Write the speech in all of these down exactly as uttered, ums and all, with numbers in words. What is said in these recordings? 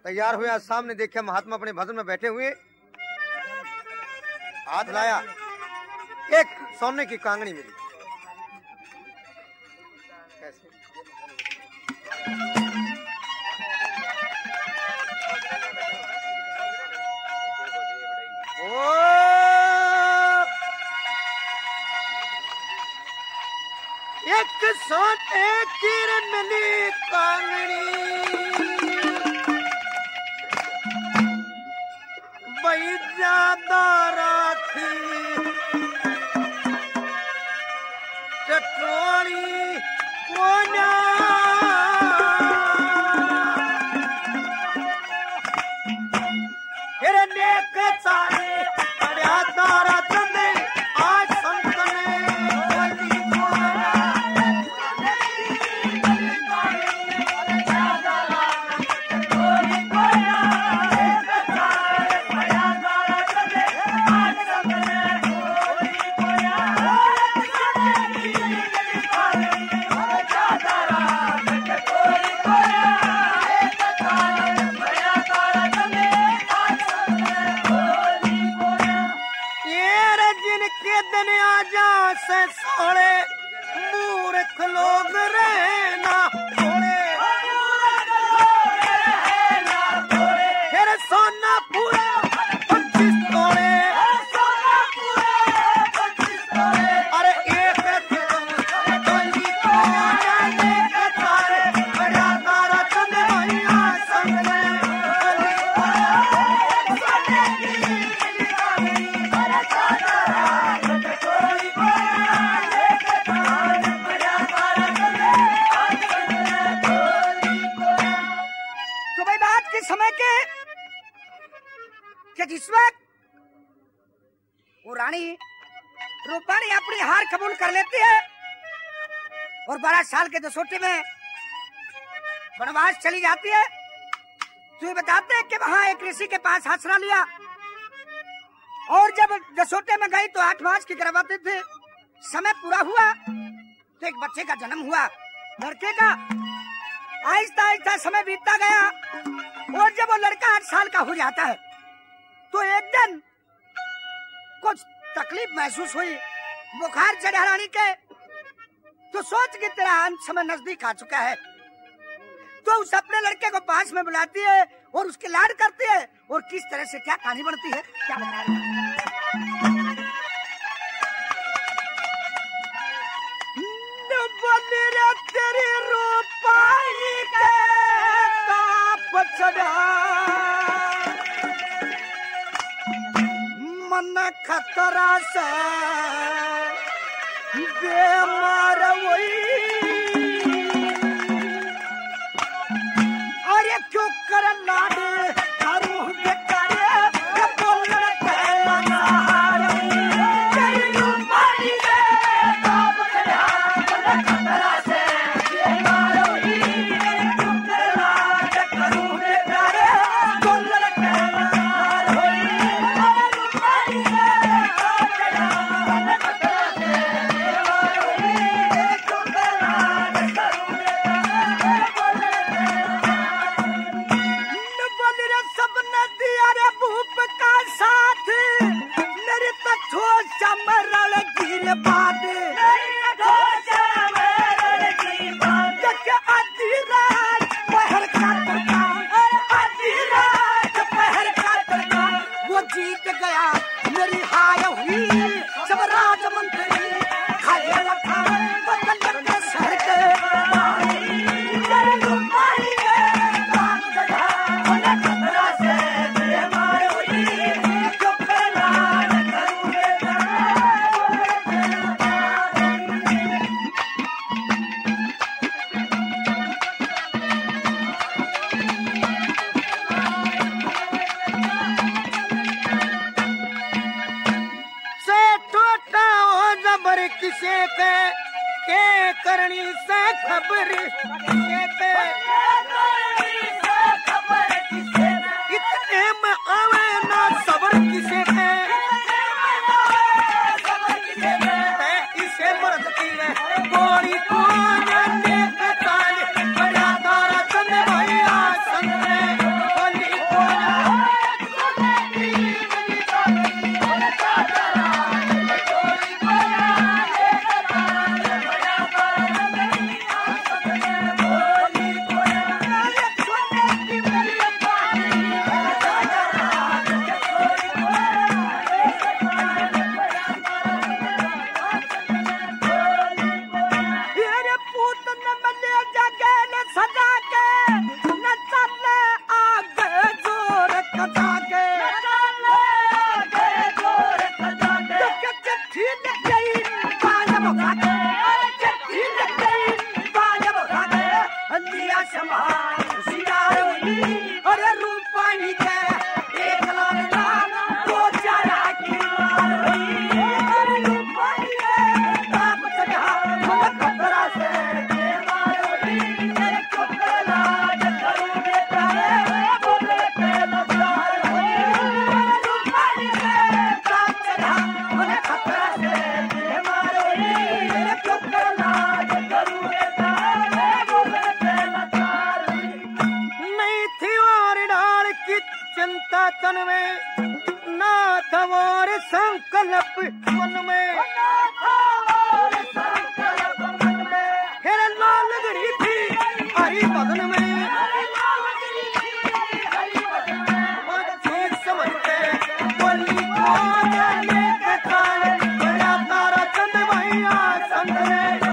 तैयार हुए, सामने देखे महात्मा अपने भजन में बैठे हुए, हाथ लाया, एक सोने की कांगड़ी मिली। कैसे? ओ एक सोने की मिली कांगड़ी, बई ज्यादा राखी चटोड़ी कोना, फिर नेक सारे बड़ा तारा चंदे आज संत ने बोली कोना, से सोले मूर्ख लोग रहना थोड़े, फिर सोना पूरा पच्चीस तोड़े, अरे एक डोली को एक तारे बड़ा तारा चंद भैया संग समय के कि जिस वक्त वो रानी रूपाणी अपनी हार कबूल कर लेती है और बारह साल के दसोटे में वनवास चली जाती है, तो ये बताते हैं कि वहां एक ऋषि के पास आसरा लिया और जब दसोटे में गई तो आठ मास की गर्भवती थी। समय पूरा हुआ तो एक बच्चे का जन्म हुआ, लड़के का। आहिस्ता आहिस्ता समय बीतता गया और जब वो लड़का आठ साल का हो जाता है तो एक दिन कुछ तकलीफ महसूस हुई, बुखार चढ़ा रानी के, तो सोच के तेरा अंत समय नजदीक आ चुका है, तो उस अपने लड़के को पास में बुलाती है और उसके लाड करती है और किस तरह से क्या कहानी बनती है क्या बता रही है। तेरी रूपाई के ताप चढ़ा मन खतरा से बेमार हुई, और ये क्यों कर लाडे करूं बेकारे बोलने कहला सहारा, तेरी रूपाई के ताप चढ़ा मन खतरा से बेमार हुई, क्यों कर लाडे करूं बेकारे बोलने कहला सहारा हुई, रूपाई के ताप चढ़ा मन खतरा से बेमार हुई, क्यों कर लाडे करूं बेकारे बोलने कहला सब नदिया रे भूप का साथ मेरे तथो चमरल गिर बाद आधी रात पहर का तड़का आधी रात पहर का तड़का वो जीत गया मेरी हाय हुई सब राज मंत्री खाए लखा बदल के सर के किसे के के करनी से खबर किसे के इतने में आवे ना सबर किसे के इसे मर्द की है गोरी कौन नेक ताल बड़ा तारा चंद भैया संग चिंता तन में नाथ और संकल्प मन में फिर लाल गरी थी हरि बदन में समझते बोली बड़ा तारा चंद भैया संत ने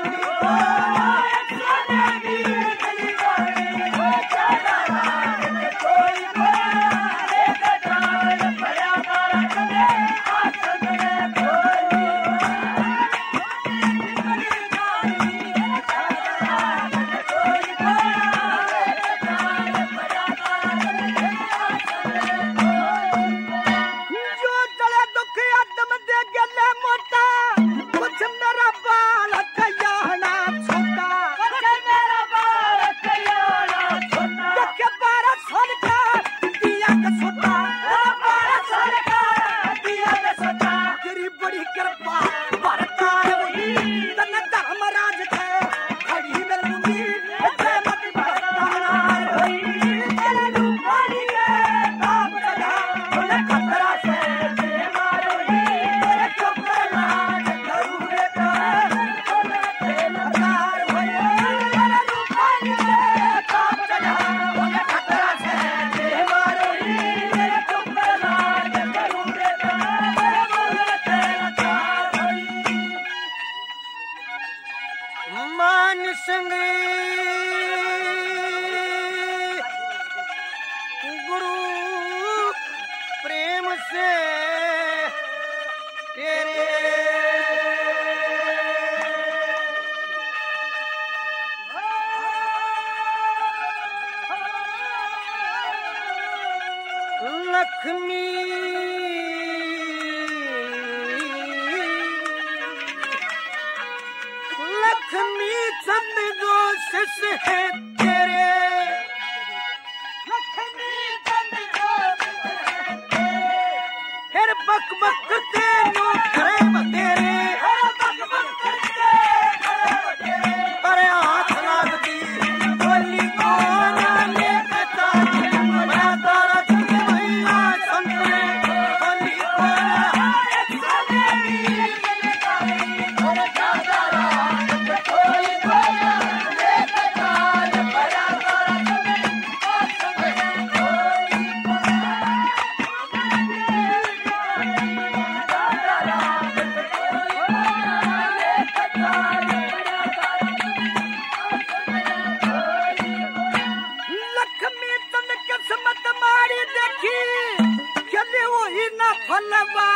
लक्ष्मी लक्ष्मी चंद गोशिश है तेरे लक्ष्मी चंद गोशिश है तेरे फिर बक बक करते नो करे बतेरे बक बक करते करे बतेरे अरे हाथ लाग दी बोली कौन ले कता मैं तारा चंद भैया संत ने बोली कौन और दादा कोई कोई ले कता बड़ा तारा किस्मत मारी देखी चले वही ना फलवा